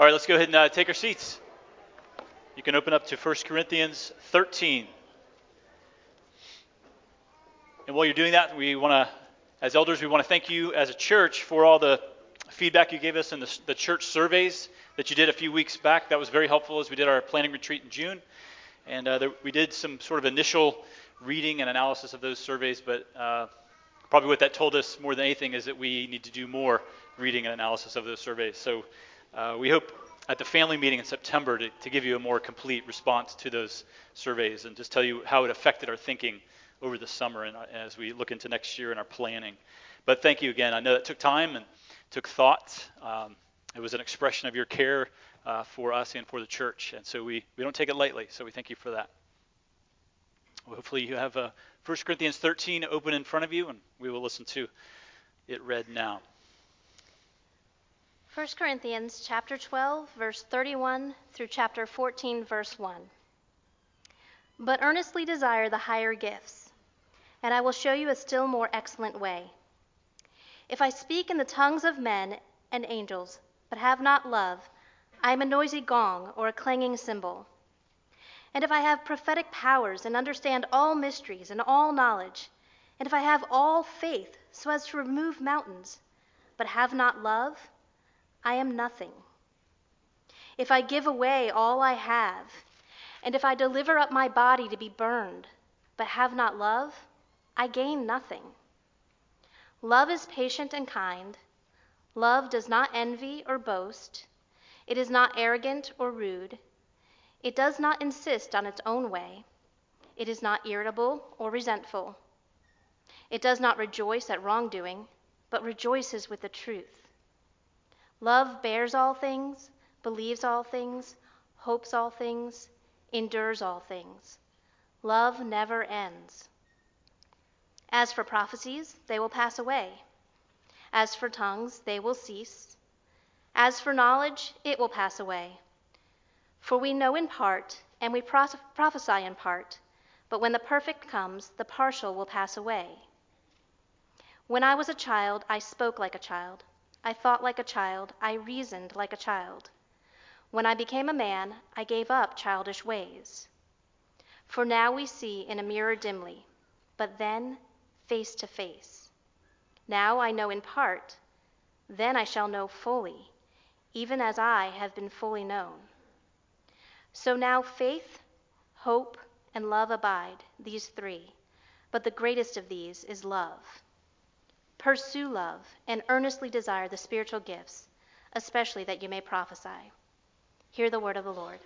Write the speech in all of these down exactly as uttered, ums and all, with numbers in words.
All right, let's go ahead and uh, take our seats. You can open up to First Corinthians thirteen. And while you're doing that, we want to, as elders, we want to thank you as a church for all the feedback you gave us in the, the church surveys that you did a few weeks back. That was very helpful as we did our planning retreat in June. And uh, there, we did some sort of initial reading and analysis of those surveys, but uh, probably what that told us more than anything is that we need to do more reading and analysis of those surveys. So uh, we hope at the family meeting in September to, to give you a more complete response to those surveys and just tell you how it affected our thinking over the summer and as we look into next year in our planning. But thank you again. I know it took time and took thought. Um, it was an expression of your care uh, for us and for the church, and so we, we don't take it lightly, so we thank you for that. Well, hopefully you have uh, First Corinthians thirteen open in front of you, and we will listen to it read now. First Corinthians chapter twelve, verse thirty-one through chapter fourteen, verse one. But earnestly desire the higher gifts, and I will show you a still more excellent way. If I speak in the tongues of men and angels, but have not love, I am a noisy gong or a clanging cymbal. And if I have prophetic powers and understand all mysteries and all knowledge, and if I have all faith so as to remove mountains, but have not love, I am nothing. If I give away all I have, and if I deliver up my body to be burned, but have not love, I gain nothing. Love is patient and kind. Love does not envy or boast. It is not arrogant or rude. It does not insist on its own way. It is not irritable or resentful. It does not rejoice at wrongdoing, but rejoices with the truth. Love bears all things, believes all things, hopes all things, endures all things. Love never ends. As for prophecies, they will pass away. As for tongues, they will cease. As for knowledge, it will pass away. For we know in part, and we pros- prophesy in part, but when the perfect comes, the partial will pass away. When I was a child, I spoke like a child. I thought like a child. I reasoned like a child. When I became a man, I gave up childish ways. For now we see in a mirror dimly, but then face to face. Now I know in part, then I shall know fully, even as I have been fully known. So now faith, hope, and love abide, these three, but the greatest of these is love. Pursue love and earnestly desire the spiritual gifts, especially that you may prophesy. Hear the word of the Lord.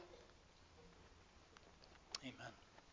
Amen.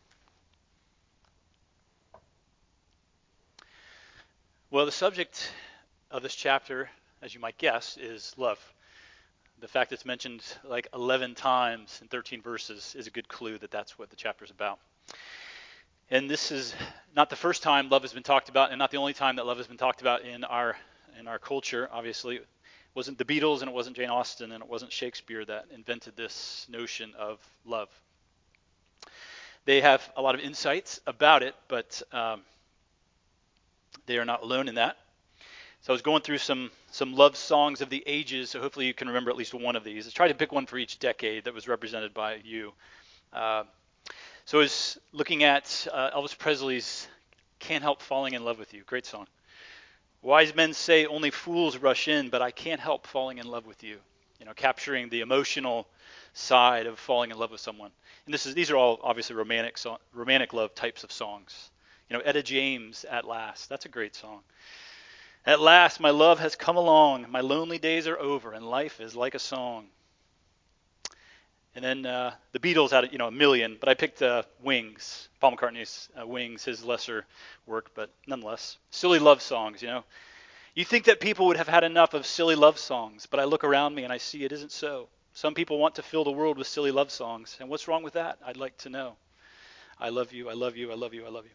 Well, the subject of this chapter, as you might guess, is love. The fact it's mentioned like eleven times in thirteen verses is a good clue that that's what the chapter is about. And this is not the first time love has been talked about, and not the only time that love has been talked about in our in our culture. Obviously, it wasn't the Beatles, and it wasn't Jane Austen, and it wasn't Shakespeare that invented this notion of love. They have a lot of insights about it, but um, they are not alone in that. So I was going through some some love songs of the ages, so hopefully you can remember at least one of these. I tried to pick one for each decade that was represented by you. Uh, so I was looking at uh, Elvis Presley's Can't Help Falling in Love with You. Great song. Wise men say only fools rush in, but I can't help falling in love with you. You know, capturing the emotional side of falling in love with someone. And this is these are all obviously romantic so, romantic love types of songs. You know, Etta James, At Last. That's a great song. At last, my love has come along. My lonely days are over, and life is like a song. And then uh, the Beatles had, you know, a million, but I picked uh, Wings, Paul McCartney's uh, Wings, his lesser work, but nonetheless, silly love songs. You know, you think that people would have had enough of silly love songs, but I look around me and I see it isn't so. Some people want to fill the world with silly love songs, and what's wrong with that? I'd like to know. I love you. I love you. I love you. I love you.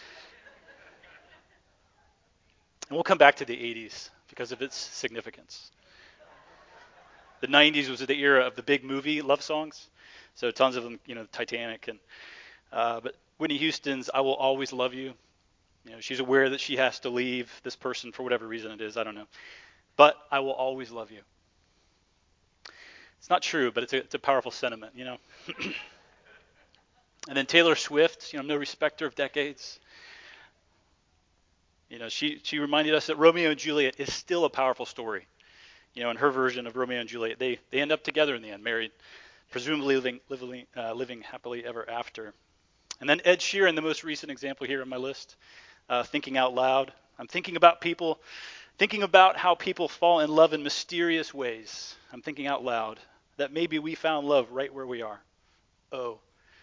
And we'll come back to the eighties because of its significance. The nineties was the era of the big movie love songs, so tons of them, you know, Titanic and uh, but Whitney Houston's "I Will Always Love You." You know, she's aware that she has to leave this person for whatever reason it is, I don't know, but I will always love you. It's not true, but it's a, it's a powerful sentiment, you know. And then Taylor Swift, you know, no respecter of decades. You know, she she reminded us that Romeo and Juliet is still a powerful story. You know, in her version of Romeo and Juliet, they they end up together in the end, married, presumably living living, uh, living happily ever after. And then Ed Sheeran, the most recent example here on my list, uh, thinking out loud. I'm thinking about people, thinking about how people fall in love in mysterious ways. I'm thinking out loud that maybe we found love right where we are. Oh.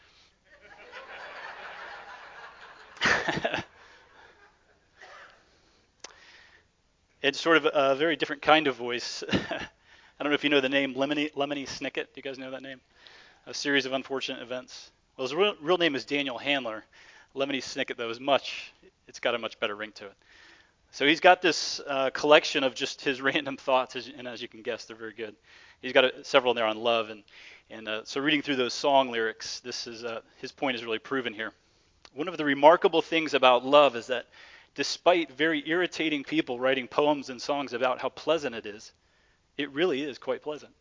It's sort of a very different kind of voice. I don't know if you know the name Lemony, Lemony Snicket. Do you guys know that name? A series of unfortunate events. Well, his real, real name is Daniel Handler. Lemony Snicket, though, is much, it's got a much better ring to it. So he's got this uh, collection of just his random thoughts, as, and as you can guess, they're very good. He's got a, several there on love, and and uh, so reading through those song lyrics, this is uh, his point is really proven here. One of the remarkable things about love is that despite very irritating people writing poems and songs about how pleasant it is, it really is quite pleasant.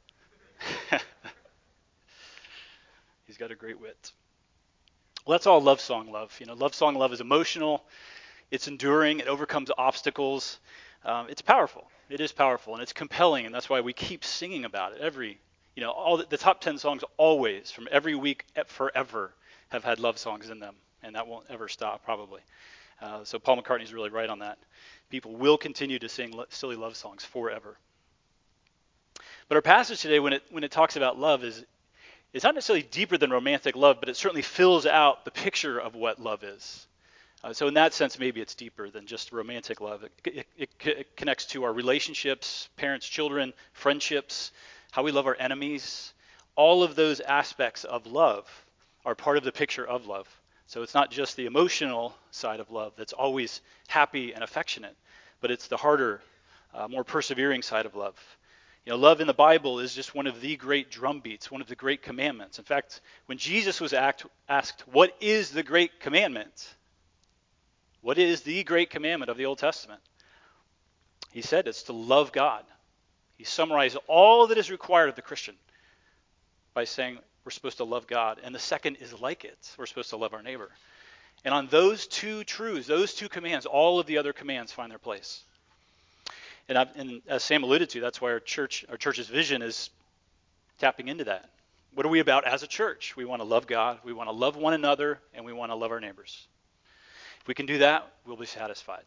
He's got a great wit. Well, that's all love song love. You know, love song love is emotional, it's enduring, it overcomes obstacles. Um, it's powerful. It is powerful, and it's compelling, and that's why we keep singing about it. Every, you know, all the, the top ten songs always, from every week forever, have had love songs in them, and that won't ever stop probably. Uh, so Paul McCartney's really right on that. People will continue to sing lo- silly love songs forever. But our passage today, when it when it talks about love, is it's not necessarily deeper than romantic love, but it certainly fills out the picture of what love is. Uh, so in that sense, maybe it's deeper than just romantic love. It, it, it, it connects to our relationships, parents, children, friendships, how we love our enemies. All of those aspects of love are part of the picture of love. So it's not just the emotional side of love that's always happy and affectionate, but it's the harder, uh, more persevering side of love. You know, love in the Bible is just one of the great drumbeats, one of the great commandments. In fact, when Jesus was act, asked, what is the great commandment? What is the great commandment of the Old Testament? He said it's to love God. He summarized all that is required of the Christian by saying we're supposed to love God. And the second is like it. We're supposed to love our neighbor. And on those two truths, those two commands, all of the other commands find their place. And, I've, and as Sam alluded to, that's why our church, our church's vision is tapping into that. What are we about as a church? We want to love God, we want to love one another, and we want to love our neighbors. If we can do that, we'll be satisfied.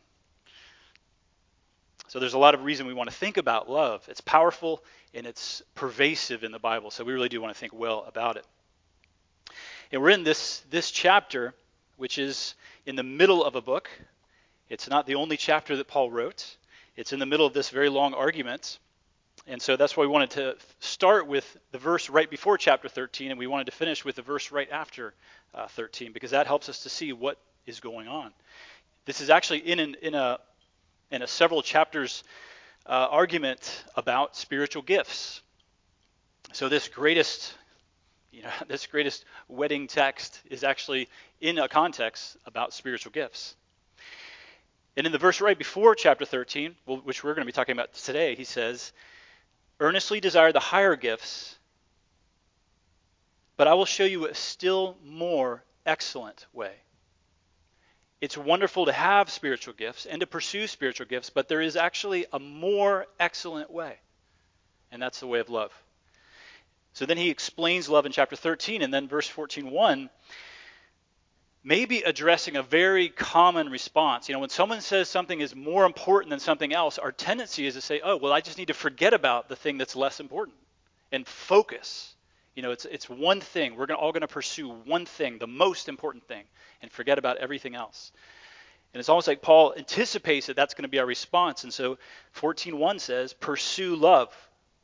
So there's a lot of reason we want to think about love. It's powerful and it's pervasive in the Bible, so we really do want to think well about it. And we're in this, this chapter, which is in the middle of a book. It's not the only chapter that Paul wrote. It's in the middle of this very long argument. And so that's why we wanted to start with the verse right before chapter thirteen, and we wanted to finish with the verse right after uh, thirteen, because that helps us to see what is going on. This is actually in an, in a in a several chapters uh, argument about spiritual gifts. So this greatest, you know, this greatest wedding text is actually in a context about spiritual gifts. And in the verse right before chapter thirteen, which we're going to be talking about today, he says, earnestly desire the higher gifts, but I will show you a still more excellent way. It's wonderful to have spiritual gifts and to pursue spiritual gifts, but there is actually a more excellent way, and that's the way of love. So then he explains love in chapter thirteen, and then verse fourteen one, maybe addressing a very common response. You know, when someone says something is more important than something else, our tendency is to say, oh, well, I just need to forget about the thing that's less important and focus. You know, it's it's one thing. We're gonna, all going to pursue one thing, the most important thing, and forget about everything else. And it's almost like Paul anticipates that that's going to be our response. And so fourteen one says, pursue love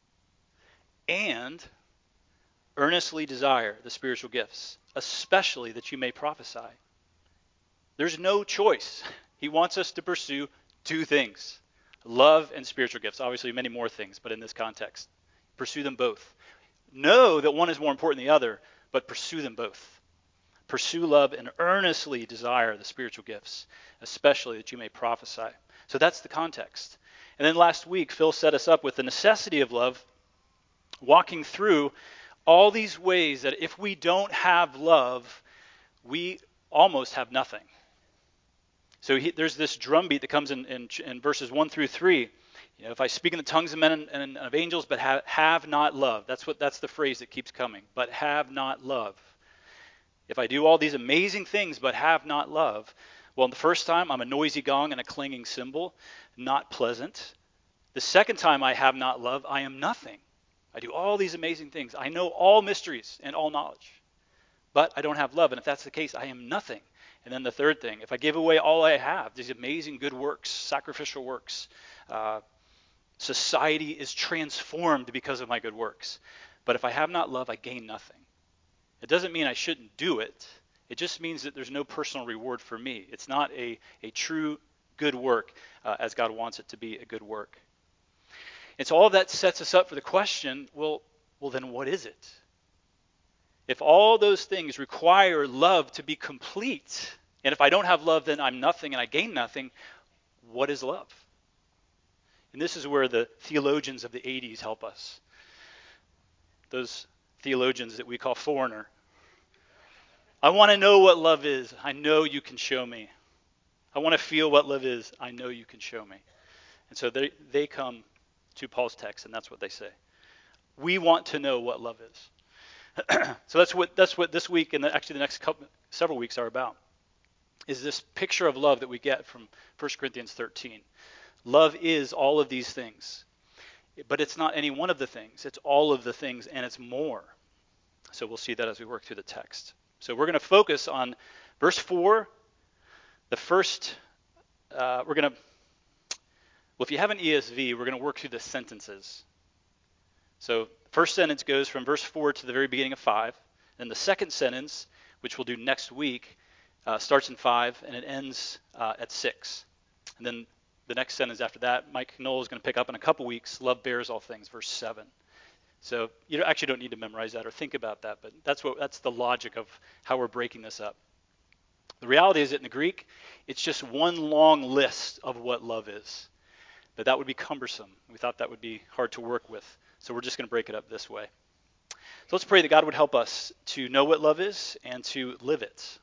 and earnestly desire the spiritual gifts, especially that you may prophesy. There's no choice. He wants us to pursue two things, love and spiritual gifts. Obviously many more things, but in this context, pursue them both. Know that one is more important than the other, but pursue them both. Pursue love and earnestly desire the spiritual gifts, especially that you may prophesy. So that's the context. And then last week, Phil set us up with the necessity of love walking through all these ways that if we don't have love, we almost have nothing. So he, there's this drumbeat that comes in, in, in verses one through three. You know, if I speak in the tongues of men and, and of angels, but have, have not love. That's what that's the phrase that keeps coming. But have not love. If I do all these amazing things, but have not love, well, the first time I'm a noisy gong and a clanging cymbal, not pleasant. The second time I have not love, I am nothing. I do all these amazing things. I know all mysteries and all knowledge, but I don't have love. And if that's the case, I am nothing. And then the third thing, if I give away all I have, these amazing good works, sacrificial works, uh, society is transformed because of my good works. But if I have not love, I gain nothing. It doesn't mean I shouldn't do it. It just means that there's no personal reward for me. It's not a, a true good work uh, as God wants it to be a good work. And so all of that sets us up for the question, well, well then what is it? If all those things require love to be complete, and if I don't have love, then I'm nothing and I gain nothing, what is love? And this is where the theologians of the eighties help us. Those theologians that we call foreigner. I want to know what love is. I know you can show me. I want to feel what love is. I know you can show me. And so they, they come to Paul's text, and that's what they say. We want to know what love is. So that's what that's what this week and the, actually the next couple, several weeks are about, is this picture of love that we get from First Corinthians thirteen. Love is all of these things, but it's not any one of the things. It's all of the things, and it's more. So we'll see that as we work through the text. So we're going to focus on verse four, the first, uh, we're going to, well, if you have an E S V, we're going to work through the sentences. So first sentence goes from verse four to the very beginning of five. Then the second sentence, which we'll do next week, uh, starts in five and it ends uh, at six. And then the next sentence after that, Mike Knoll is going to pick up in a couple weeks, love bears all things, verse seven. So you actually don't need to memorize that or think about that, but that's what that's the logic of how we're breaking this up. The reality is that in the Greek, it's just one long list of what love is. But that would be cumbersome. We thought that would be hard to work with. So we're just going to break it up this way. So let's pray that God would help us to know what love is and to live it.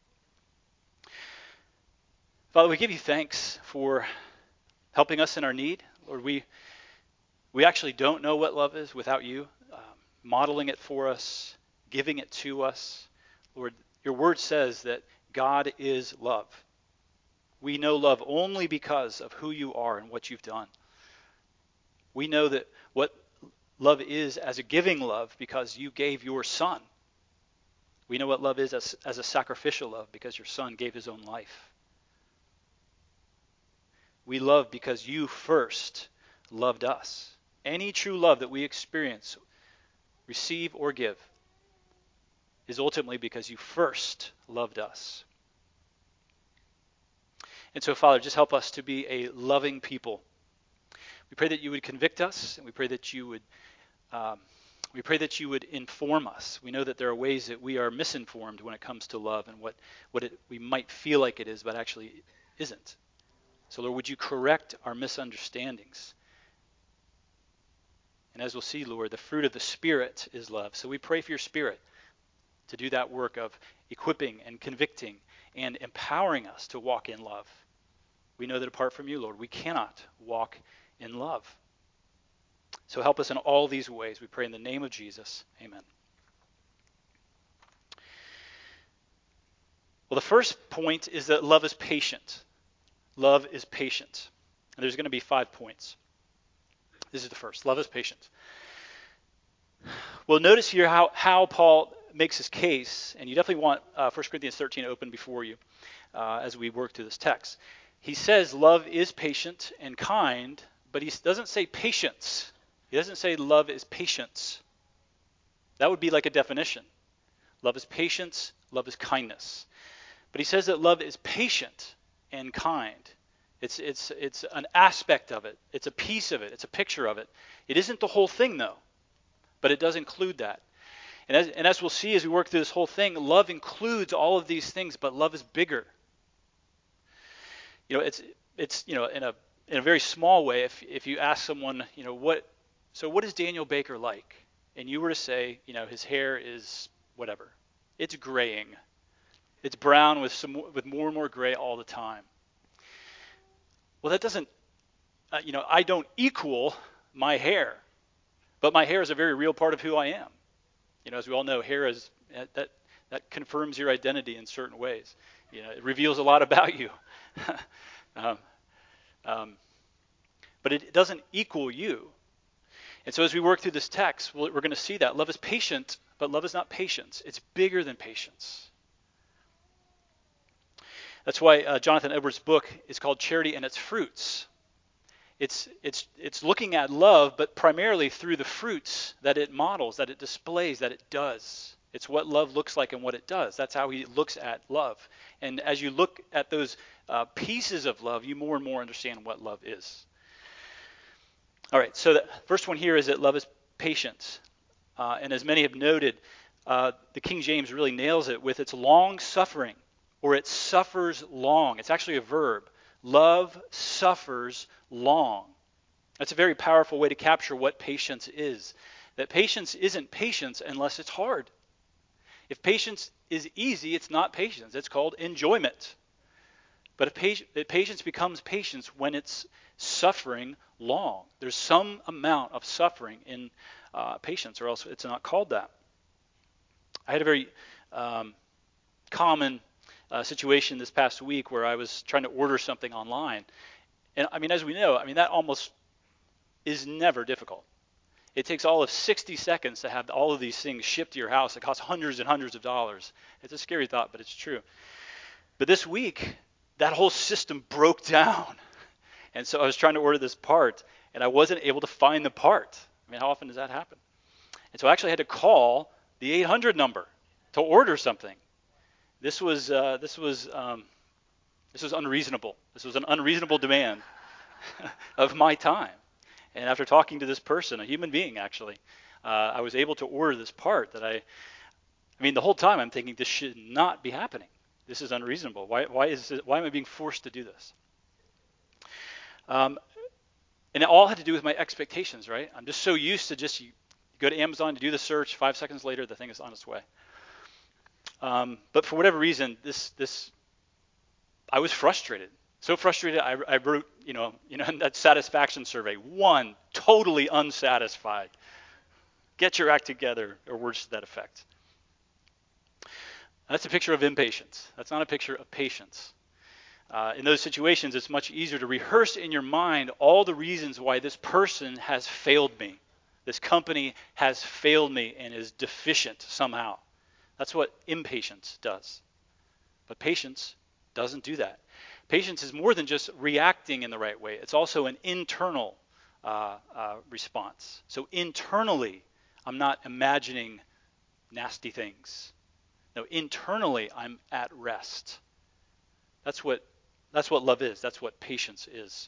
Father, we give you thanks for helping us in our need. Lord, we we actually don't know what love is without you um, modeling it for us, giving it to us. Lord, your word says that God is love. We know love only because of who you are and what you've done. We know that what love is as a giving love because you gave your son. We know what love is as, as a sacrificial love because your son gave his own life. We love because you first loved us. Any true love that we experience, receive or give, is ultimately because you first loved us. And so, Father, just help us to be a loving people. We pray that you would convict us, and we pray that you would um, we pray that you would inform us. We know that there are ways that we are misinformed when it comes to love and what, what it, we might feel like it is, but actually isn't. So, Lord, would you correct our misunderstandings? And as we'll see, Lord, the fruit of the Spirit is love. So we pray for your Spirit to do that work of equipping and convicting and empowering us to walk in love. We know that apart from you, Lord, we cannot walk in love. So help us in all these ways. We pray in the name of Jesus. Amen. Well, the first point is that love is patient. Love is patient. And there's going to be five points. This is the first. Love is patient. Well, notice here how, how Paul makes his case, and you definitely want uh, First Corinthians thirteen open before you uh, as we work through this text. He says love is patient and kind, but he doesn't say patience. He doesn't say love is patience. That would be like a definition. Love is patience, love is kindness. But he says that love is patient and kind. It's it's it's an aspect of it. It's a piece of it. It's a picture of it. It isn't the whole thing, though, but it does include that. And as, and as we'll see as we work through this whole thing, love includes all of these things, but love is bigger. You know, it's it's you know in a in a very small way. If if you ask someone, you know, what So what is Daniel Baker like? And you were to say, you know, his hair is whatever. It's graying. It's brown with some with more and more gray all the time. Well, that doesn't, uh, you know, I don't equal my hair, but my hair is a very real part of who I am. You know, as we all know, hair is that that confirms your identity in certain ways. You know, it reveals a lot about you. um, um, but it doesn't equal you. And so as we work through this text, we're going to see that love is patient, but love is not patience. It's bigger than patience. That's why uh, Jonathan Edwards' book is called Charity and Its Fruits. It's it's it's looking at love, but primarily through the fruits that it models, that it displays, that it does. It's what love looks like and what it does. That's how he looks at love. And as you look at those uh, pieces of love, you more and more understand what love is. All right, so the first one here is that love is patience. Uh, and as many have noted, uh, the King James really nails it with its long suffering, or it suffers long. It's actually a verb. Love suffers long. That's a very powerful way to capture what patience is. That patience isn't patience unless it's hard. If patience is easy, it's not patience. It's called enjoyment. But if patience, if patience becomes patience when it's suffering long. There's some amount of suffering in uh, patience, or else it's not called that. I had a very um, common uh, situation this past week where I was trying to order something online. And I mean, as we know, I mean, that almost is never difficult. It takes all of sixty seconds to have all of these things shipped to your house. It costs hundreds and hundreds of dollars. It's a scary thought, but it's true. But this week, that whole system broke down. And so I was trying to order this part, and I wasn't able to find the part. I mean, how often does that happen? And so I actually had to call the eight hundred number to order something. This was uh, this was um, this was unreasonable. This was an unreasonable demand of my time. And after talking to this person, a human being actually, uh, I was able to order this part that I, I mean, the whole time I'm thinking this should not be happening. This is unreasonable. Why, why is it, why am I being forced to do this? Um, and it all had to do with my expectations, right? I'm just so used to just you go to Amazon to do the search. Five seconds later, the thing is on its way. Um, but for whatever reason, this this I was frustrated. So frustrated, I, I wrote, you know, you know, that satisfaction survey. One, totally unsatisfied. Get your act together, or words to that effect. That's a picture of impatience. That's not a picture of patience. Uh, in those situations, it's much easier to rehearse in your mind all the reasons why this person has failed me. This company has failed me and is deficient somehow. That's what impatience does. But patience doesn't do that. Patience is more than just reacting in the right way. It's also an internal uh, uh, response. So internally, I'm not imagining nasty things. No, internally, I'm at rest. That's what that's what love is. That's what patience is.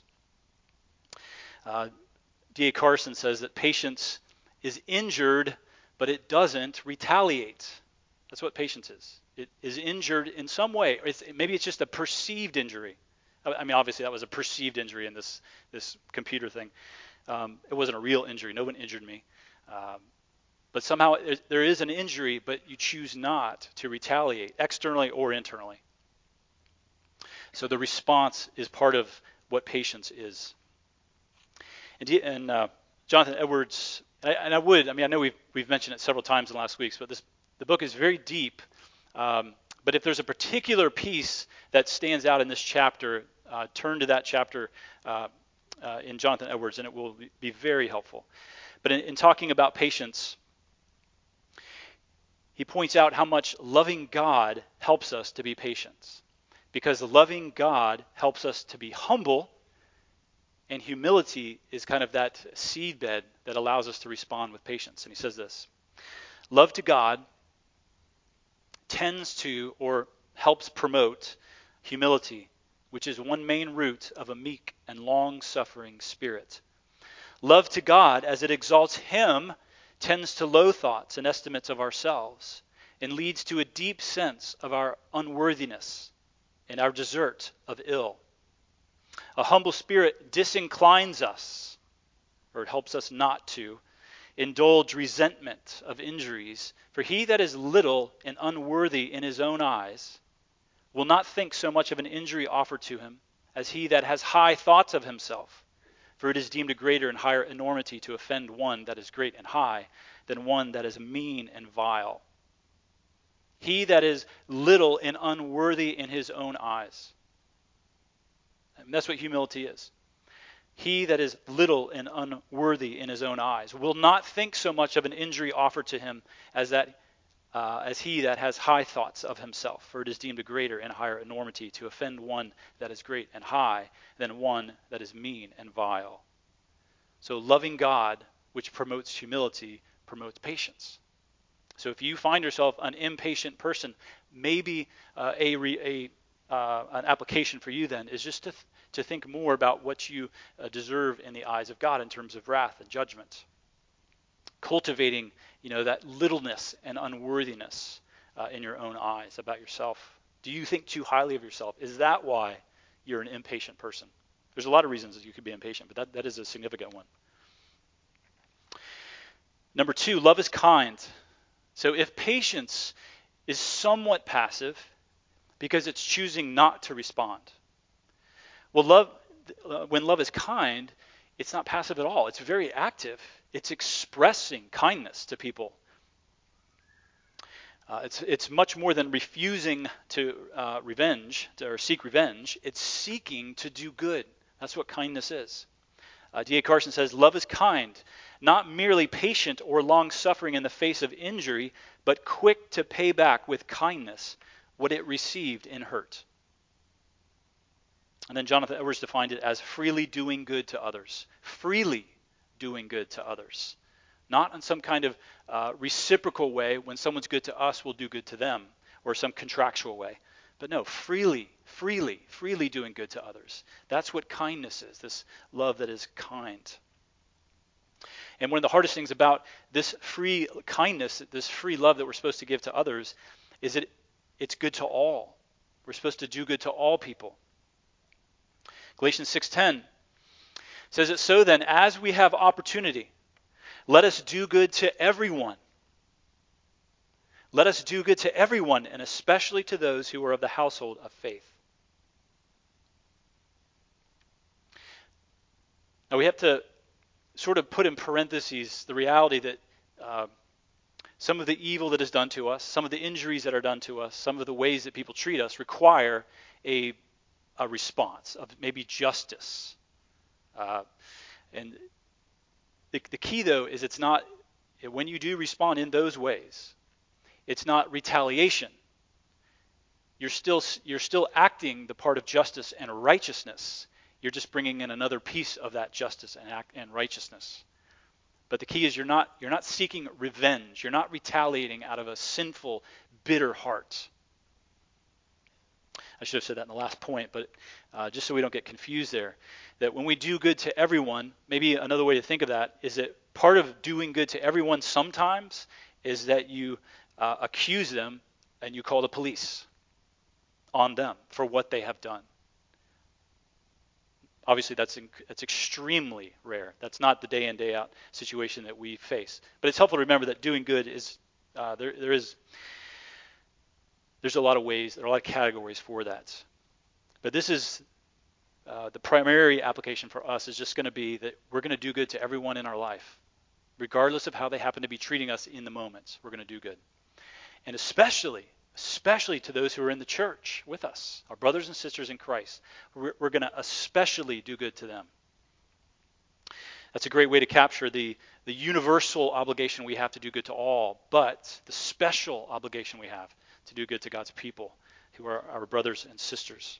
Uh, D A Carson says that patience is injured, but it doesn't retaliate. That's what patience is. It is injured in some way. It's, maybe it's just a perceived injury. I mean, obviously that was a perceived injury in this this computer thing. Um, it wasn't a real injury. No one injured me. Um, but somehow there is an injury, but you choose not to retaliate, externally or internally. So the response is part of what patience is. And, and uh, Jonathan Edwards, and I, and I would, I mean, I know we've we've mentioned it several times in the last weeks, but this the book is very deep. Um, but if there's a particular piece that stands out in this chapter, uh, turn to that chapter uh, uh, in Jonathan Edwards, and it will be very helpful. But in, in talking about patience, he points out how much loving God helps us to be patient. Because loving God helps us to be humble, and humility is kind of that seedbed that allows us to respond with patience. And he says this: love to God tends to or helps promote humility, which is one main root of a meek and long-suffering spirit. Love to God, as it exalts him, tends to low thoughts and estimates of ourselves and leads to a deep sense of our unworthiness and our desert of ill. A humble spirit disinclines us or it helps us not to, indulge resentment of injuries. For he that is little and unworthy in his own eyes will not think so much of an injury offered to him as he that has high thoughts of himself. For it is deemed a greater and higher enormity to offend one that is great and high than one that is mean and vile. He that is little and unworthy in his own eyes. And that's what humility is. He that is little and unworthy in his own eyes will not think so much of an injury offered to him as that uh, as he that has high thoughts of himself. For it is deemed a greater and higher enormity to offend one that is great and high than one that is mean and vile. So loving God, which promotes humility, promotes patience. So if you find yourself an impatient person, maybe uh, a, a uh, an application for you then is just to th- to think more about what you uh, deserve in the eyes of God in terms of wrath and judgment. Cultivating, you know, that littleness and unworthiness uh, in your own eyes about yourself. Do you think too highly of yourself? Is that why you're an impatient person? There's a lot of reasons that you could be impatient, but that, that is a significant one. Number two, love is kind. So if patience is somewhat passive because it's choosing not to respond, well, love, uh, when love is kind, it's not passive at all. It's very active. It's expressing kindness to people. Uh, it's it's much more than refusing to uh, revenge to, or seek revenge. It's seeking to do good. That's what kindness is. Uh, D A Carson says, love is kind, not merely patient or long-suffering in the face of injury, but quick to pay back with kindness what it received in hurt. And then Jonathan Edwards defined it as freely doing good to others. Freely doing good to others. Not in some kind of uh, reciprocal way. When someone's good to us, we'll do good to them, or some contractual way. But no, freely, freely, freely doing good to others. That's what kindness is, this love that is kind. And one of the hardest things about this free kindness, this free love that we're supposed to give to others, is that it's good to all. We're supposed to do good to all people. Galatians six ten says it, so then, as we have opportunity, let us do good to everyone. Let us do good to everyone, and especially to those who are of the household of faith. Now we have to sort of put in parentheses the reality that uh, some of the evil that is done to us, some of the injuries that are done to us, some of the ways that people treat us require a, a response of maybe justice. Uh, and the, the key, though, is it's not, when you do respond in those ways, it's not retaliation. You're still you're still acting the part of justice and righteousness. You're just bringing in another piece of that justice and act and righteousness. But the key is you're not you're not seeking revenge. You're not retaliating out of a sinful, bitter heart. I should have said that in the last point, but uh, just so we don't get confused there, that when we do good to everyone, maybe another way to think of that is that part of doing good to everyone sometimes is that you uh, accuse them and you call the police on them for what they have done. Obviously, that's in, that's extremely rare. That's not the day in, day out situation that we face. But it's helpful to remember that doing good is uh, there. There is there's a lot of ways, there are a lot of categories for that. But this is uh, the primary application for us is just going to be that we're going to do good to everyone in our life, regardless of how they happen to be treating us in the moment. We're going to do good, and especially. especially to those who are in the church with us, our brothers and sisters in Christ. We're, we're going to especially do good to them. That's a great way to capture the, the universal obligation we have to do good to all, but the special obligation we have to do good to God's people, who are our brothers and sisters.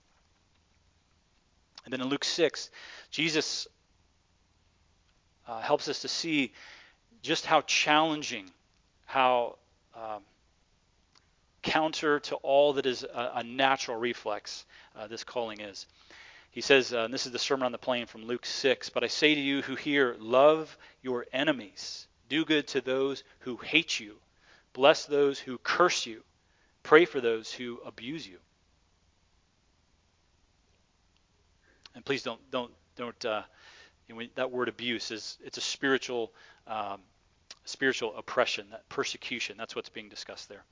And then in Luke six, Jesus uh, helps us to see just how challenging, how um, counter to all that is a, a natural reflex uh, this calling is. He says, uh, and this is the Sermon on the Plain from Luke six, but I say to you who hear, love your enemies, do good to those who hate you, bless those who curse you, pray for those who abuse you. And please don't don't don't uh, You know, that word abuse is it's a spiritual um, spiritual oppression, that persecution. That's what's being discussed there.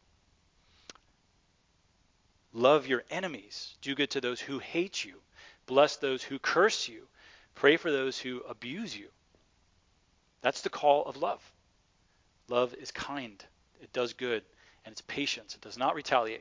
Love your enemies. Do good to those who hate you. Bless those who curse you. Pray for those who abuse you. That's the call of love. Love is kind. It does good. And it's patience. It does not retaliate.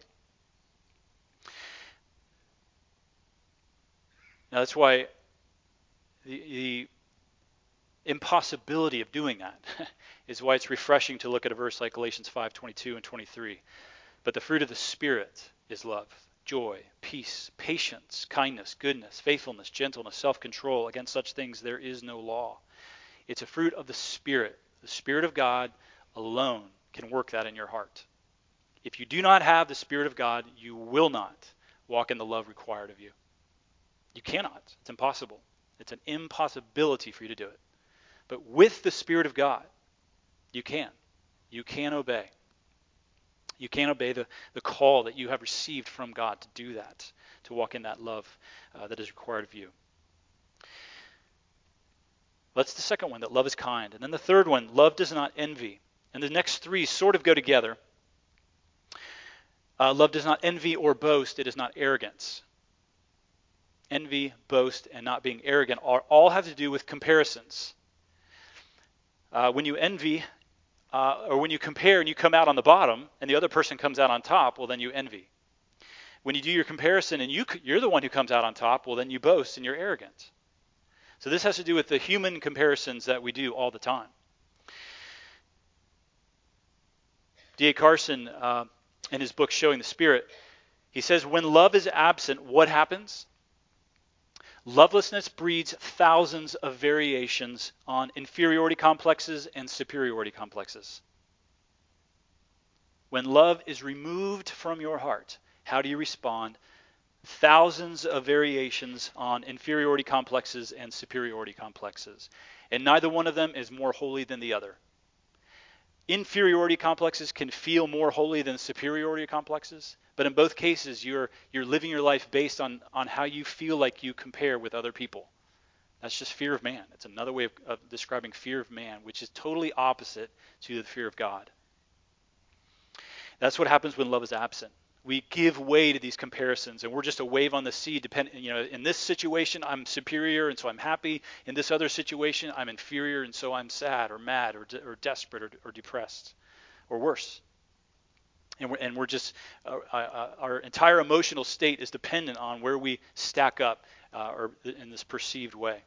Now that's why the, the impossibility of doing that is why it's refreshing to look at a verse like Galatians five twenty-two and twenty-three. But the fruit of the Spirit is love, joy, peace, patience, kindness, goodness, faithfulness, gentleness, self-control. Against such things there is no law. It's a fruit of the Spirit. The Spirit of God alone can work that in your heart. If you do not have the Spirit of God, you will not walk in the love required of you. You cannot. It's impossible. It's an impossibility for you to do it. But with the Spirit of God, you can. You can obey. You can obey the, the call that you have received from God to do that, to walk in that love uh, that is required of you. That's the second one, that love is kind. And then the third one, love does not envy. And the next three sort of go together. Uh, love does not envy or boast. It is not arrogance. Envy, boast, and not being arrogant are, all have to do with comparisons. Uh, when you envy, uh, or when you compare and you come out on the bottom and the other person comes out on top, well, then you envy. When you do your comparison and you, you're the one who comes out on top, well, then you boast and you're arrogant. So this has to do with the human comparisons that we do all the time. D A Carson, uh, in his book Showing the Spirit, he says, when love is absent, what happens? Lovelessness breeds thousands of variations on inferiority complexes and superiority complexes. When love is removed from your heart, how do you respond? Thousands of variations on inferiority complexes and superiority complexes. And neither one of them is more holy than the other. Inferiority complexes can feel more holy than superiority complexes, but in both cases, you're you're living your life based on, on how you feel like you compare with other people. That's just fear of man. It's another way of, of describing fear of man, which is totally opposite to the fear of God. That's what happens when love is absent. We give way to these comparisons, and we're just a wave on the sea. Depend, you know, in this situation, I'm superior, and so I'm happy. In this other situation, I'm inferior, and so I'm sad or mad or, de- or desperate or, or depressed or worse. And we're, and we're just, uh, uh, our entire emotional state is dependent on where we stack up uh, or in this perceived way.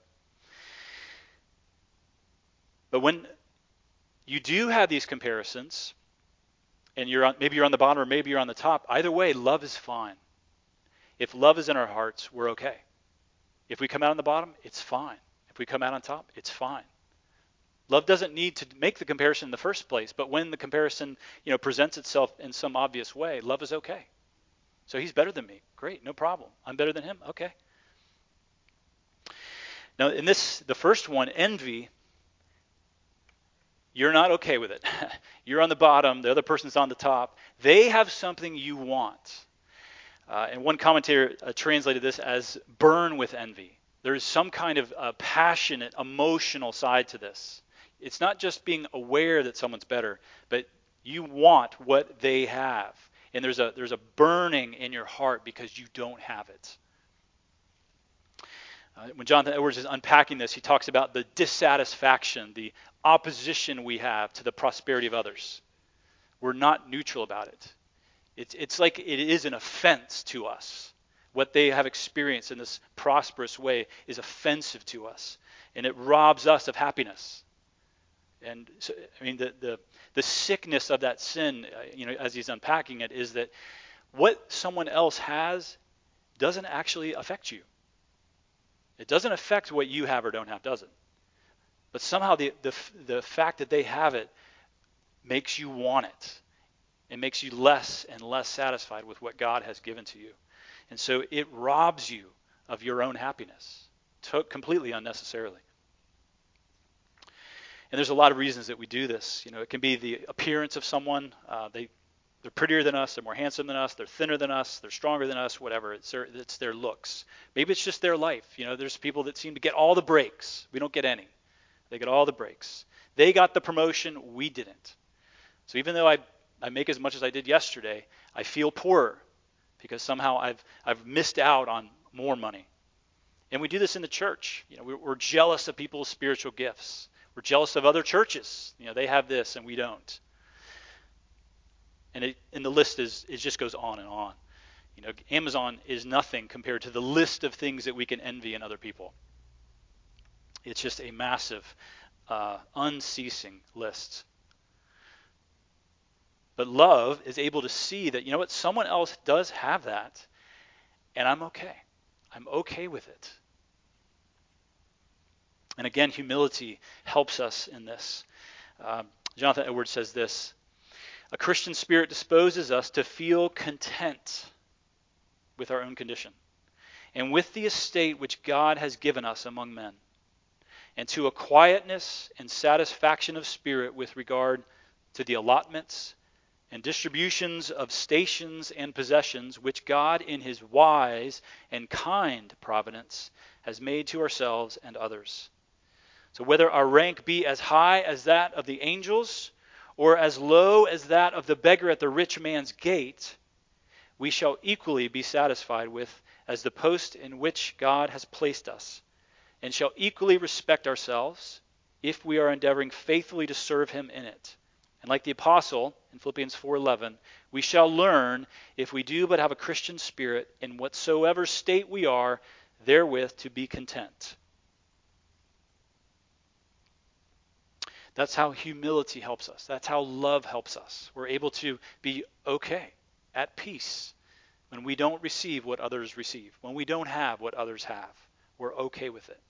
But when you do have these comparisons, and you're on, maybe you're on the bottom or maybe you're on the top, either way, love is fine. If love is in our hearts, we're okay. If we come out on the bottom, it's fine. If we come out on top, it's fine. Love doesn't need to make the comparison in the first place, but when the comparison, you know, presents itself in some obvious way, love is okay. So he's better than me. Great, no problem. I'm better than him. Okay. Now, in this, the first one, envy, you're not okay with it. You're on the bottom, the other person's on the top. They have something you want. Uh, and one commentator uh, translated this as burn with envy. There is some kind of uh, passionate, emotional side to this. It's not just being aware that someone's better, but you want what they have. And there's a there's a burning in your heart because you don't have it. Uh, when Jonathan Edwards is unpacking this, he talks about the dissatisfaction, the opposition we have to the prosperity of others. We're not neutral about it. It's, it's like it is an offense to us. What they have experienced in this prosperous way is offensive to us, and it robs us of happiness. And so, I mean, the, the the sickness of that sin, uh, you know, as he's unpacking it, is that what someone else has doesn't actually affect you. It doesn't affect what you have or don't have, does it? But somehow the the the fact that they have it makes you want it. It makes you less and less satisfied with what God has given to you. And so it robs you of your own happiness, to- completely unnecessarily. And there's a lot of reasons that we do this. You know, it can be the appearance of someone. Uh, they They're prettier than us, they're more handsome than us, they're thinner than us, they're stronger than us, whatever. It's their, it's their looks. Maybe it's just their life. You know, there's people that seem to get all the breaks. We don't get any. They get all the breaks. They got the promotion, we didn't. So even though I, I make as much as I did yesterday, I feel poorer because somehow I've I've missed out on more money. And we do this in the church. You know, we're, we're jealous of people's spiritual gifts. We're jealous of other churches. You know, they have this and we don't. And, it, and the list is it just goes on and on. You know, Amazon is nothing compared to the list of things that we can envy in other people. It's just a massive, uh, unceasing list. But love is able to see that, you know what, someone else does have that, and I'm okay. I'm okay with it. And again, humility helps us in this. Uh, Jonathan Edwards says this: a Christian spirit disposes us to feel content with our own condition and with the estate which God has given us among men, and to a quietness and satisfaction of spirit with regard to the allotments and distributions of stations and possessions which God in his wise and kind providence has made to ourselves and others. So whether our rank be as high as that of the angels or as low as that of the beggar at the rich man's gate, we shall equally be satisfied with as the post in which God has placed us, and shall equally respect ourselves if we are endeavoring faithfully to serve him in it. And like the apostle in Philippians four eleven, we shall learn, if we do but have a Christian spirit, in whatsoever state we are, therewith to be content. That's how humility helps us. That's how love helps us. We're able to be okay, at peace, when we don't receive what others receive, when we don't have what others have. We're okay with it.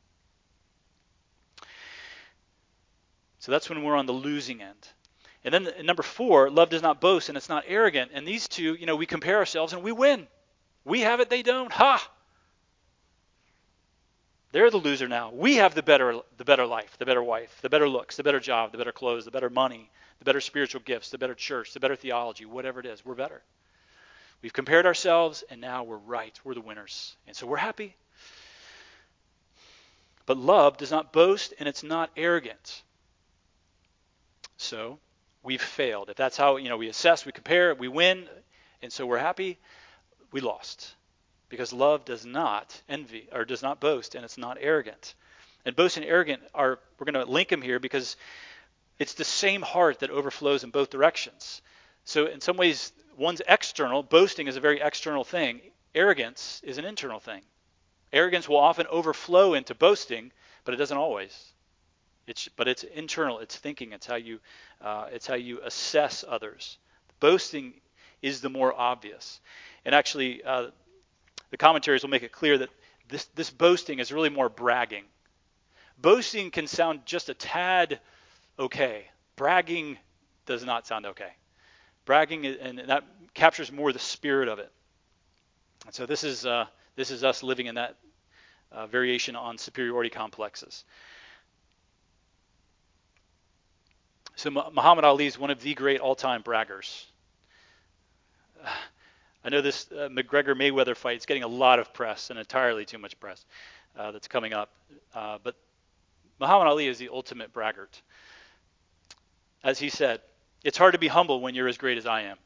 So that's when we're on the losing end. And then number four, love does not boast and it's not arrogant. And these two, you know, we compare ourselves and we win. We have it, they don't. Ha! They're the loser now. We have the better the better life, the better wife, the better looks, the better job, the better clothes, the better money, the better spiritual gifts, the better church, the better theology, whatever it is. We're better. We've compared ourselves and now we're right. We're the winners. And so we're happy. But love does not boast and it's not arrogant. So we've failed. If that's how, you know, we assess, we compare, we win, and so we're happy, we lost. Because love does not envy, or does not boast, and it's not arrogant. And boast and arrogant are, we're going to link them here because it's the same heart that overflows in both directions. So in some ways, one's external. Boasting is a very external thing. Arrogance is an internal thing. Arrogance will often overflow into boasting, but it doesn't always. It's, but it's internal. It's thinking. It's how you, uh, it's how you assess others. Boasting is the more obvious. And actually, uh, the commentaries will make it clear that this, this boasting is really more bragging. Boasting can sound just a tad okay. Bragging does not sound okay. Bragging, and that captures more the spirit of it. And so this is uh, this is us living in that uh, variation on superiority complexes. So Muhammad Ali is one of the great all-time braggers. I know this uh, McGregor-Mayweather fight is getting a lot of press, and entirely too much press uh, that's coming up. Uh, but Muhammad Ali is the ultimate braggart. As he said, it's hard to be humble when you're as great as I am.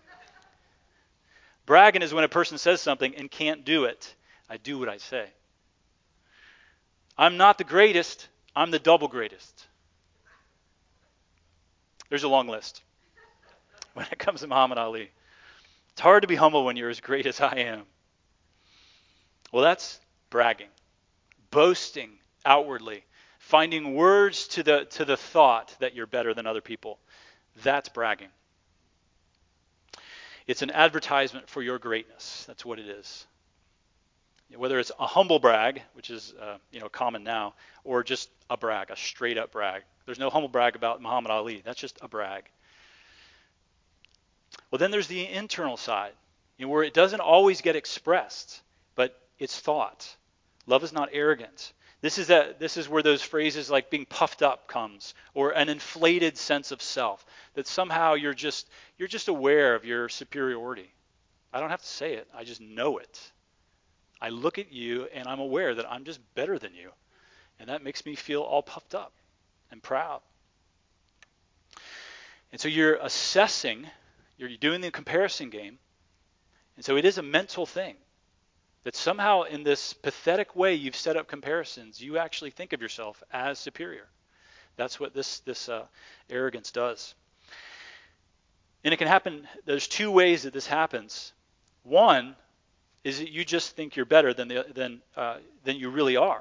Bragging is when a person says something and can't do it. I do what I say. I'm not the greatest. I'm the double greatest. There's a long list when it comes to Muhammad Ali. It's hard to be humble when you're as great as I am. Well, that's bragging. Boasting outwardly. Finding words to the to the thought that you're better than other people. That's bragging. It's an advertisement for your greatness. That's what it is. Whether it's a humble brag, which is uh, you know common now, or just a brag, a straight up brag. There's no humble brag about Muhammad Ali. That's just a brag. Well, then there's the internal side, you know, where it doesn't always get expressed, but it's thought. Love is not arrogant. This is that this is where those phrases like being puffed up comes, or an inflated sense of self, that somehow you're just you're just aware of your superiority. I don't have to say it, I just know it. I look at you and I'm aware that I'm just better than you. And that makes me feel all puffed up and proud. And so you're assessing, you're doing the comparison game. And so it is a mental thing. That somehow in this pathetic way you've set up comparisons, you actually think of yourself as superior. That's what this, this uh, arrogance does. And it can happen, there's two ways that this happens. One is that you just think you're better than, the, than, uh, than you really are.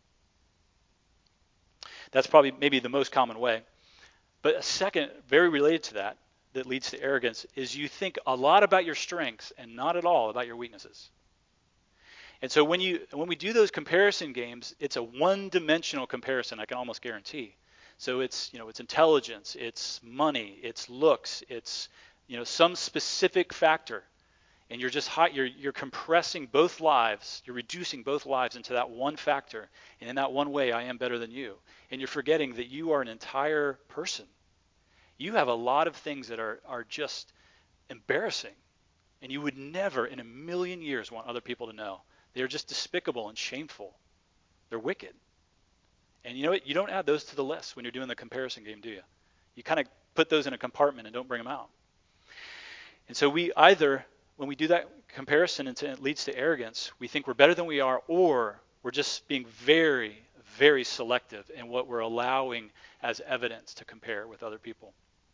That's probably maybe the most common way. But a second, very related to that, that leads to arrogance, is you think a lot about your strengths and not at all about your weaknesses. And so when you when we do those comparison games, it's a one-dimensional comparison, I can almost guarantee. So it's, you know, it's intelligence, it's money, it's looks, it's, you know, some specific factor. And you're just hot, you're you're compressing both lives, you're reducing both lives into that one factor. And in that one way, I am better than you. And you're forgetting that you are an entire person. You have a lot of things that are are just embarrassing. And you would never in a million years want other people to know. They're just despicable and shameful. They're wicked. And you know what? You don't add those to the list when you're doing the comparison game, do you? You kind of put those in a compartment and don't bring them out. And so we either, when we do that comparison and it leads to arrogance, we think we're better than we are, or we're just being very, very selective in what we're allowing as evidence to compare with other people.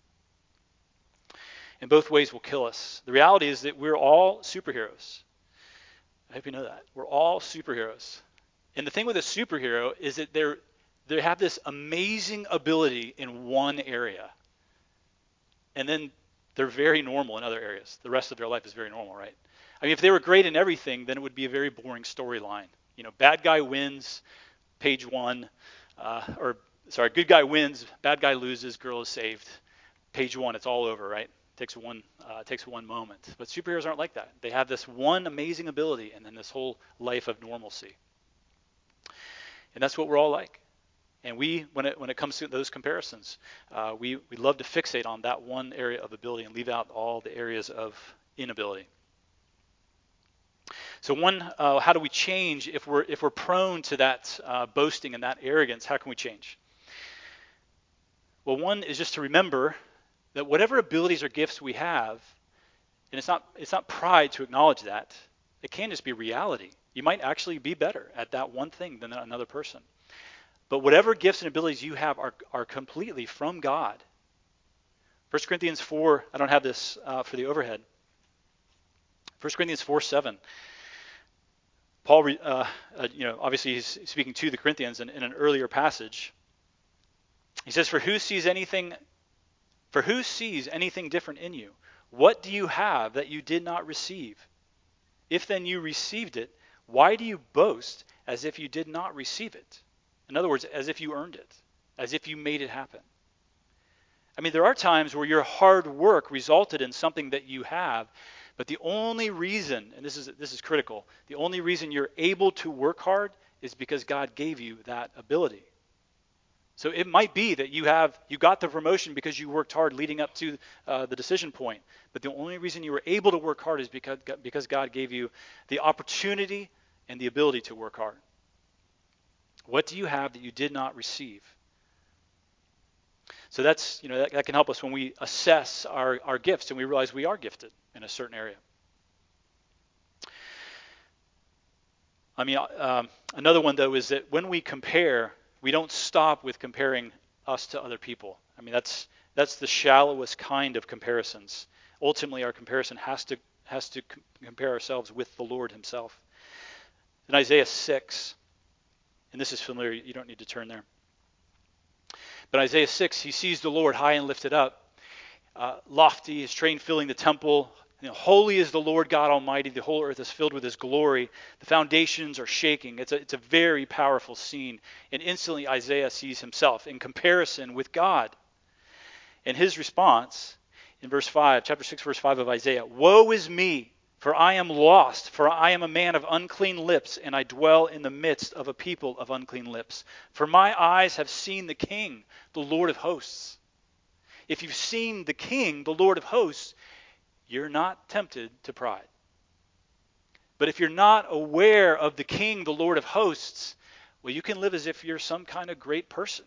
And both ways will kill us. The reality is that we're all superheroes. I hope you know that. We're all superheroes. And the thing with a superhero is that they're they have this amazing ability in one area. And then they're very normal in other areas. The rest of their life is very normal, right? I mean, if they were great in everything, then it would be a very boring storyline. You know, bad guy wins, page one. Uh, or, sorry, good guy wins, bad guy loses, girl is saved. Page one, it's all over, right? Takes one uh, takes one moment. But superheroes aren't like that. They have this one amazing ability and then this whole life of normalcy. And that's what we're all like. And we, when it when it comes to those comparisons, uh, we, we love to fixate on that one area of ability and leave out all the areas of inability. So one, uh, how do we change if we're if we're prone to that uh, boasting and that arrogance? How can we change? Well, one is just to remember that whatever abilities or gifts we have, and it's not it's not pride to acknowledge that, it can just be reality. You might actually be better at that one thing than another person. But whatever gifts and abilities you have are, are completely from God. First Corinthians four, I don't have this uh, for the overhead. First Corinthians four seven. Paul, uh, uh, you know, obviously he's speaking to the Corinthians in, in an earlier passage. He says, "For who sees anything? For who sees anything different in you? What do you have that you did not receive? If then you received it, why do you boast as if you did not receive it?" In other words, as if you earned it, as if you made it happen. I mean, there are times where your hard work resulted in something that you have, but the only reason, and this is this is critical, the only reason you're able to work hard is because God gave you that ability. So it might be that you have you got the promotion because you worked hard leading up to uh, the decision point, but the only reason you were able to work hard is because because God gave you the opportunity and the ability to work hard. What do you have that you did not receive? So that's, you know, that, that can help us when we assess our, our gifts and we realize we are gifted in a certain area. I mean, um, another one, though, is that when we compare, we don't stop with comparing us to other people. I mean, that's that's the shallowest kind of comparisons. Ultimately, our comparison has to has to com- compare ourselves with the Lord himself. In Isaiah six, and this is familiar, you don't need to turn there. But Isaiah six, he sees the Lord high and lifted up, uh, lofty, his train filling the temple. You know, holy is the Lord God Almighty. The whole earth is filled with his glory. The foundations are shaking. It's a, it's a very powerful scene. And instantly Isaiah sees himself in comparison with God. And his response in verse five, chapter six, verse five of Isaiah, "Woe is me, For I am lost, for I am a man of unclean lips, and I dwell in the midst of a people of unclean lips. For my eyes have seen the King, the Lord of hosts. If you've seen the King, the Lord of hosts, you're not tempted to pride. But if you're not aware of the King, the Lord of hosts, well, you can live as if you're some kind of great person.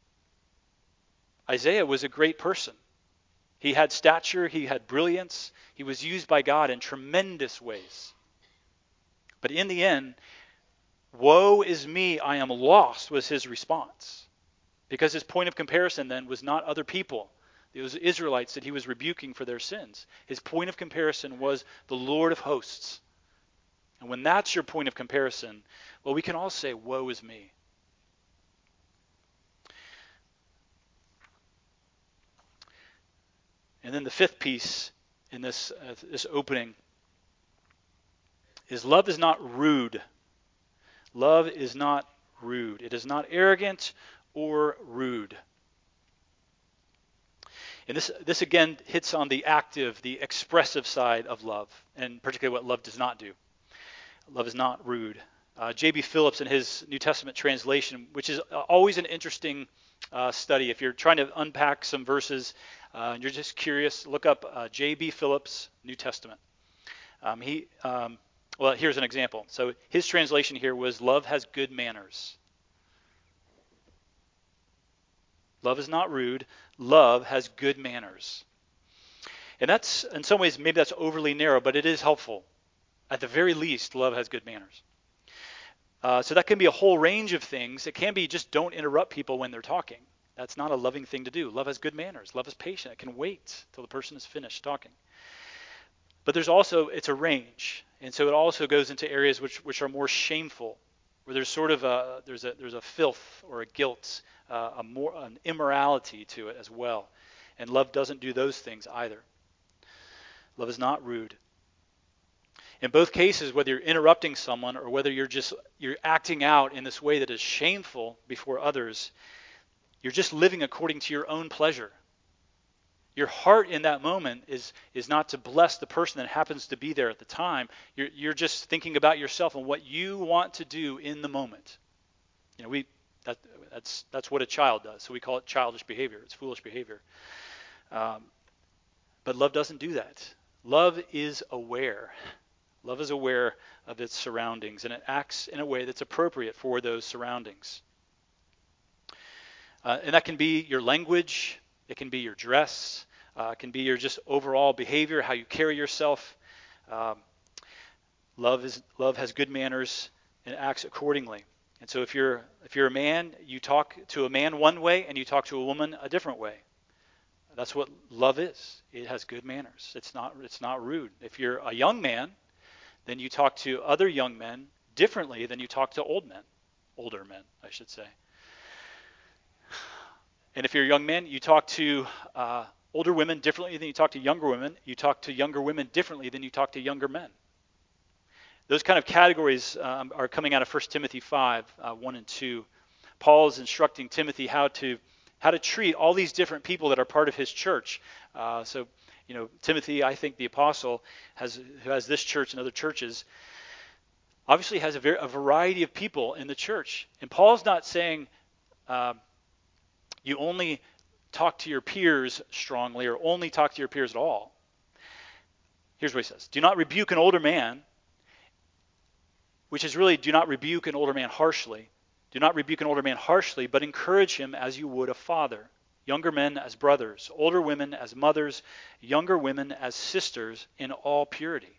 Isaiah was a great person. He had stature, he had brilliance, he was used by God in tremendous ways. But in the end, woe is me, I am lost, was his response. Because his point of comparison then was not other people. It was Israelites that he was rebuking for their sins. His point of comparison was the Lord of hosts. And when that's your point of comparison, well, we can all say, woe is me. And then the fifth piece in this uh, this opening is love is not rude. Love is not rude. It is not arrogant or rude. And this this again hits on the active, the expressive side of love, and particularly what love does not do. Love is not rude. Uh, J B Phillips in his New Testament translation, which is always an interesting uh, study. If you're trying to unpack some verses uh, and you're just curious, look up uh, J B Phillips, New Testament. Um, he, um, well, here's an example. So his translation here was, love has good manners. Love is not rude. Love has good manners. And that's, in some ways, maybe that's overly narrow, but it is helpful. At the very least, love has good manners. Uh, so that can be a whole range of things. It can be just don't interrupt people when they're talking. That's not a loving thing to do. Love has good manners. Love is patient. It can wait till the person is finished talking. But there's also, it's a range. And so it also goes into areas which, which are more shameful, where there's sort of a, there's a, there's a filth or a guilt, uh, a more, an immorality to it as well. And love doesn't do those things either. Love is not rude. In both cases, whether you're interrupting someone or whether you're just you're acting out in this way that is shameful before others, you're just living according to your own pleasure. Your heart in that moment is is not to bless the person that happens to be there at the time. You're you're just thinking about yourself and what you want to do in the moment. You know, we that that's that's what a child does. So we call it childish behavior. It's foolish behavior. Um, but love doesn't do that. Love is aware. Love is aware of its surroundings, and it acts in a way that's appropriate for those surroundings. Uh, and that can be your language, it can be your dress, uh, it can be your just overall behavior, how you carry yourself. Um, love is love has good manners and acts accordingly. And so if you're if you're a man, you talk to a man one way, and you talk to a woman a different way. That's what love is. It has good manners. It's not it's not rude. If you're a young man, then you talk to other young men differently than you talk to old men, older men, I should say. And if you're a young man, you talk to uh, older women differently than you talk to younger women. You talk to younger women differently than you talk to younger men. Those kind of categories um, are coming out of First Timothy five, uh, one and two. Paul is instructing Timothy how to how to treat all these different people that are part of his church. Uh, so, you know, Timothy, I think the apostle, has who has this church and other churches, obviously has a, very, a variety of people in the church. And Paul's not saying uh, you only talk to your peers strongly or only talk to your peers at all. Here's what he says. Do not rebuke an older man, which is really do not rebuke an older man harshly. Do not rebuke an older man harshly, but encourage him as you would a father. Younger men as brothers, older women as mothers, younger women as sisters in all purity.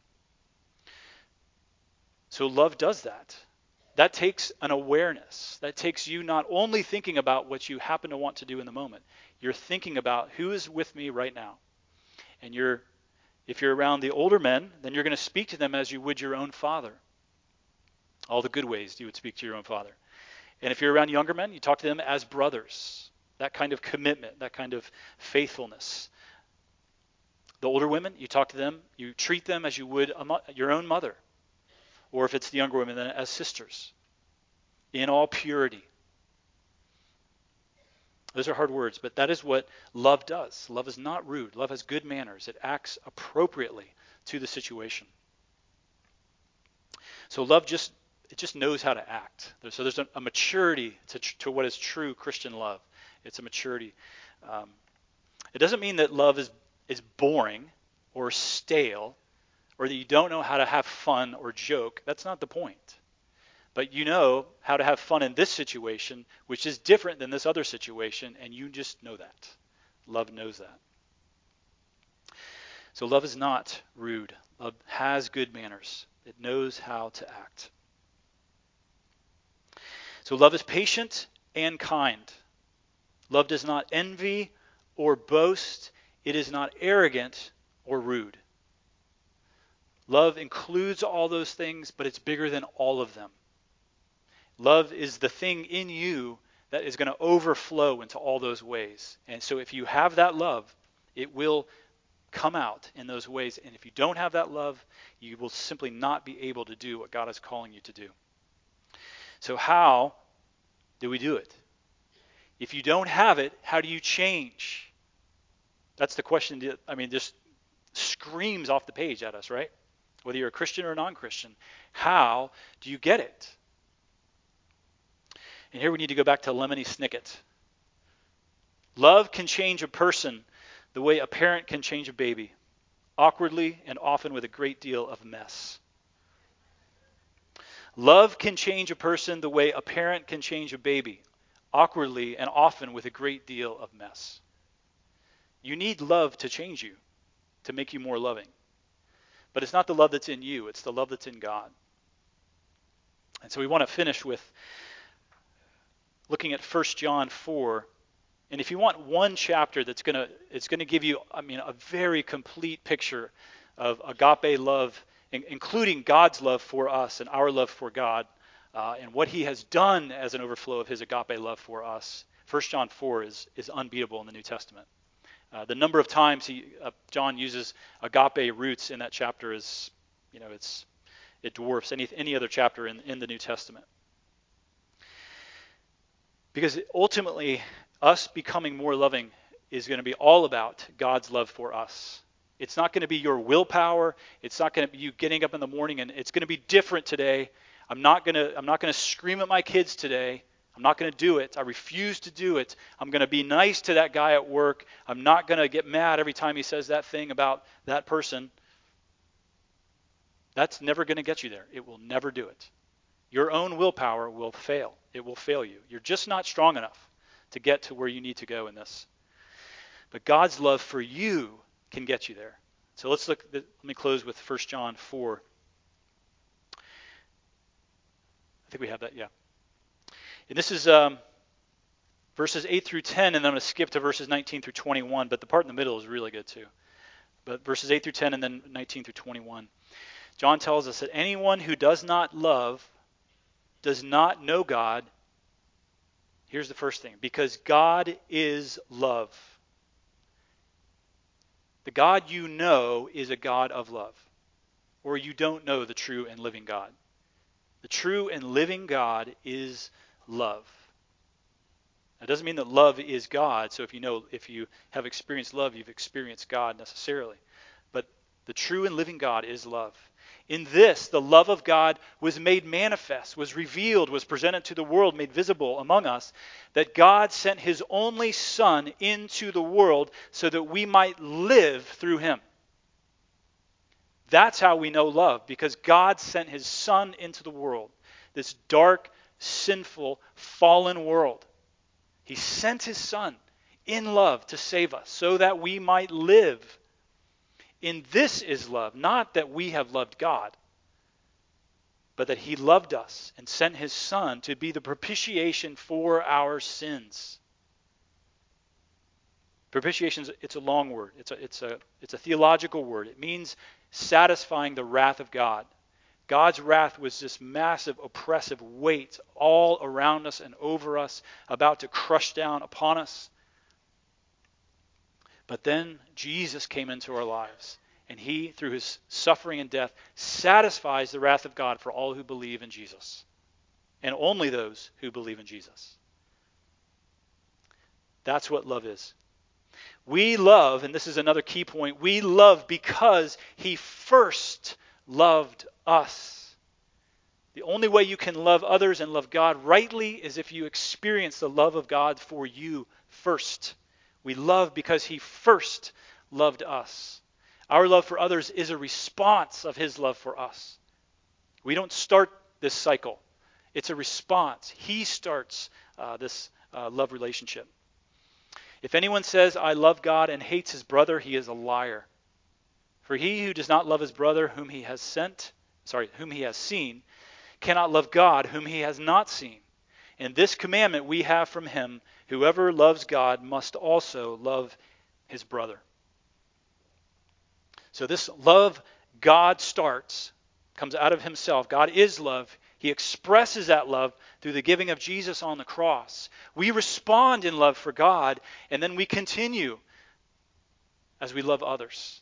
So love does that. That takes an awareness. That takes you not only thinking about what you happen to want to do in the moment. You're thinking about who is with me right now. And you're, if you're around the older men, then you're going to speak to them as you would your own father. All the good ways you would speak to your own father. And if you're around younger men, you talk to them as brothers. That kind of commitment, that kind of faithfulness. The older women, you talk to them, you treat them as you would a mo- your own mother. Or if it's the younger women, then as sisters. In all purity. Those are hard words, but that is what love does. Love is not rude. Love has good manners. It acts appropriately to the situation. So love just it just knows how to act. So there's a, a maturity to, to what is true Christian love. It's a maturity. Um, it doesn't mean that love is is boring or stale, or that you don't know how to have fun or joke. That's not the point. But you know how to have fun in this situation, which is different than this other situation, and you just know that. Love knows that. So love is not rude. Love has good manners. It knows how to act. So love is patient and kind. Love does not envy or boast. It is not arrogant or rude. Love includes all those things, but it's bigger than all of them. Love is the thing in you that is going to overflow into all those ways. And so if you have that love, it will come out in those ways. And if you don't have that love, you will simply not be able to do what God is calling you to do. So how do we do it? If you don't have it, how do you change? That's the question that, I mean, just screams off the page at us, right? Whether you're a Christian or a non-Christian. How do you get it? And here we need to go back to Lemony Snicket. Love can change a person the way a parent can change a baby, awkwardly and often with a great deal of mess. Love can change a person the way a parent can change a baby, awkwardly and often with a great deal of mess. You need love to change you, to make you more loving. But it's not the love that's in you, it's the love that's in God. And so we want to finish with looking at First John four. And if you want one chapter that's going to it's going to give you, I mean, a very complete picture of agape love, including God's love for us and our love for God, uh, and what he has done as an overflow of his agape love for us, First John four is, is unbeatable in the New Testament. Uh, the number of times he uh, John uses agape roots in that chapter is, you know, it's it dwarfs any any other chapter in, in the New Testament. Because ultimately, us becoming more loving is going to be all about God's love for us. It's not going to be your willpower. It's not going to be you getting up in the morning, and it's going to be different today. I'm not going to I'm not going to scream at my kids today. I'm not going to do it. I refuse to do it. I'm going to be nice to that guy at work. I'm not going to get mad every time he says that thing about that person. That's never going to get you there. It will never do it. Your own willpower will fail. It will fail you. You're just not strong enough to get to where you need to go in this. But God's love for you can get you there. So let's look. Let me close with First John four. I think we have that, yeah. And this is um, verses eight through ten, and then I'm going to skip to verses nineteen through twenty-one, but the part in the middle is really good too. But verses eight through ten and then nineteen through twenty-one. John tells us that anyone who does not love does not know God. Here's the first thing. Because God is love. The God you know is a God of love. Or you don't know the true and living God. The true and living God is love. That doesn't mean that love is God. So if you know, if you have experienced love, you've experienced God necessarily. But the true and living God is love. In this, the love of God was made manifest, was revealed, was presented to the world, made visible among us, that God sent his only Son into the world so that we might live through him. That's how we know love, because God sent his Son into the world, this dark, sinful, fallen world. He sent his Son in love to save us so that we might live. In this is love, not that we have loved God, but that he loved us and sent his Son to be the propitiation for our sins. Propitiation, it's a long word. It's a, it's a, it's a theological word. It means satisfying the wrath of God. God's wrath was this massive, oppressive weight all around us and over us, about to crush down upon us. But then Jesus came into our lives, and he, through his suffering and death, satisfies the wrath of God for all who believe in Jesus, and only those who believe in Jesus. That's what love is. We love, and this is another key point, we love because he first loved us. The only way you can love others and love God rightly is if you experience the love of God for you first. We love because he first loved us. Our love for others is a response of his love for us. We don't start this cycle. It's a response. He starts uh, this uh, love relationship. If anyone says, I love God and hates his brother, he is a liar. For he who does not love his brother whom he has sent, sorry, whom he has seen, cannot love God whom he has not seen. And this commandment we have from him, whoever loves God must also love his brother. So this love God starts, comes out of himself. God is love. He expresses that love through the giving of Jesus on the cross. We respond in love for God, and then we continue as we love others.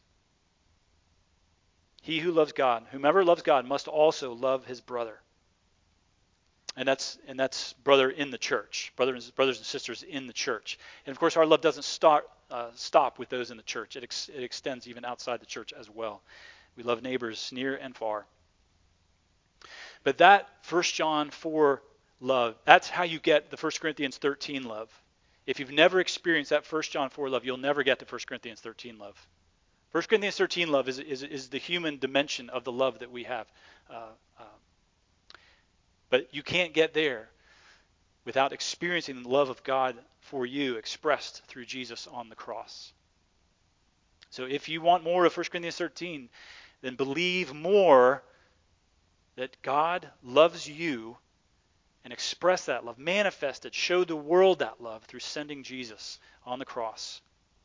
He who loves God, whomever loves God, must also love his brother. And that's and that's brother in the church, brothers, brothers and sisters in the church. And of course, our love doesn't start uh, stop with those in the church. It ex, it extends even outside the church as well. We love neighbors near and far. But that First John four love, that's how you get the First Corinthians thirteen love. If you've never experienced that First John four love, you'll never get to First Corinthians thirteen love. First Corinthians thirteen love is is, is the human dimension of the love that we have. Uh, uh, but you can't get there without experiencing the love of God for you expressed through Jesus on the cross. So if you want more of First Corinthians thirteen, then believe more that God loves you and express that love, manifest it, show the world that love through sending Jesus on the cross.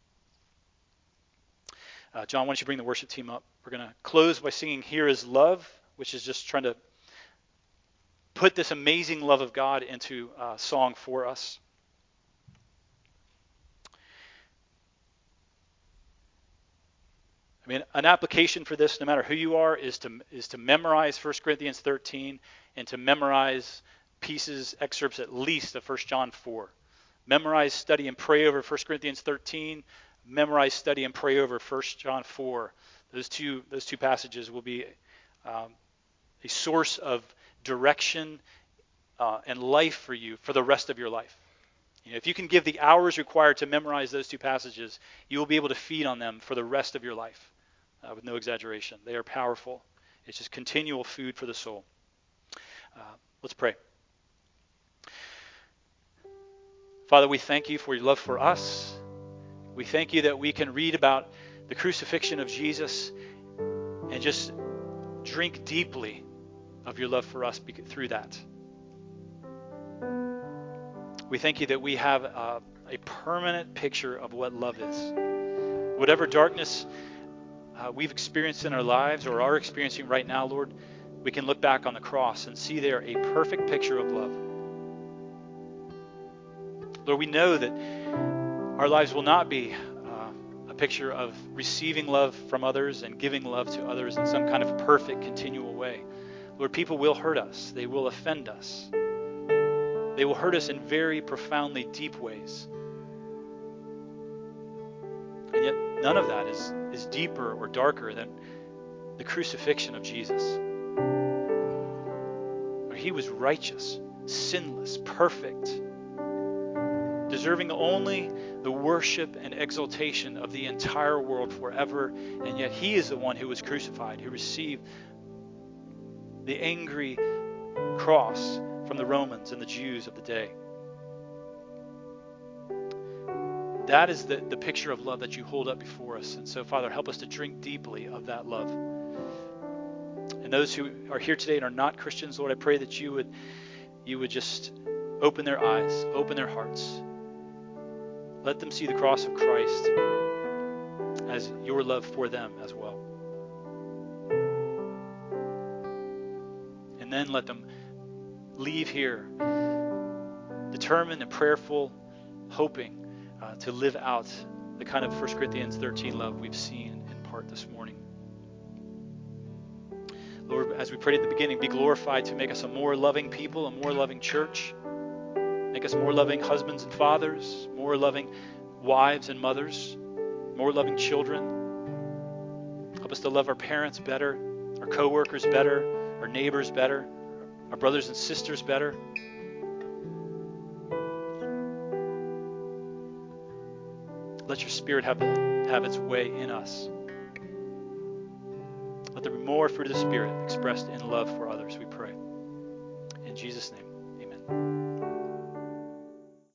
Uh, John, why don't you bring the worship team up? We're going to close by singing Here is Love, which is just trying to put this amazing love of God into uh, song for us. I mean, an application for this, no matter who you are, is to is to memorize First Corinthians thirteen and to memorize pieces, excerpts at least of First John four. Memorize, study, and pray over First Corinthians thirteen. Memorize, study, and pray over First John four. Those two those two passages will be um, a source of direction uh, and life for you for the rest of your life. You know, if you can give the hours required to memorize those two passages, you will be able to feed on them for the rest of your life. Uh, with no exaggeration. They are powerful. It's just continual food for the soul. Uh, let's pray. Father, we thank you for your love for us. We thank you that we can read about the crucifixion of Jesus and just drink deeply of your love for us through that. We thank you that we have uh, a permanent picture of what love is. Whatever darkness Uh, we've experienced in our lives or are experiencing right now, Lord, we can look back on the cross and see there a perfect picture of love. Lord, we know that our lives will not be uh, a picture of receiving love from others and giving love to others in some kind of perfect, continual way. Lord, people will hurt us. They will offend us. They will hurt us in very profoundly deep ways. And yet none of that is, is deeper or darker than the crucifixion of Jesus. Where he was righteous, sinless, perfect, deserving only the worship and exaltation of the entire world forever, and yet he is the one who was crucified, who received the angry cross from the Romans and the Jews of the day. That is the, the picture of love that you hold up before us. And so, Father, help us to drink deeply of that love. And those who are here today and are not Christians, Lord, I pray that you would you would just open their eyes, open their hearts. Let them see the cross of Christ as your love for them as well. And then let them leave here determined and prayerful, hoping Uh, to live out the kind of First Corinthians thirteen love we've seen in part this morning. Lord, as we prayed at the beginning, be glorified to make us a more loving people, a more loving church. Make us more loving husbands and fathers, more loving wives and mothers, more loving children. Help us to love our parents better, our coworkers better, our neighbors better, our brothers and sisters better. Let your Spirit have, have its way in us. Let there be more fruit of the Spirit expressed in love for others. We pray.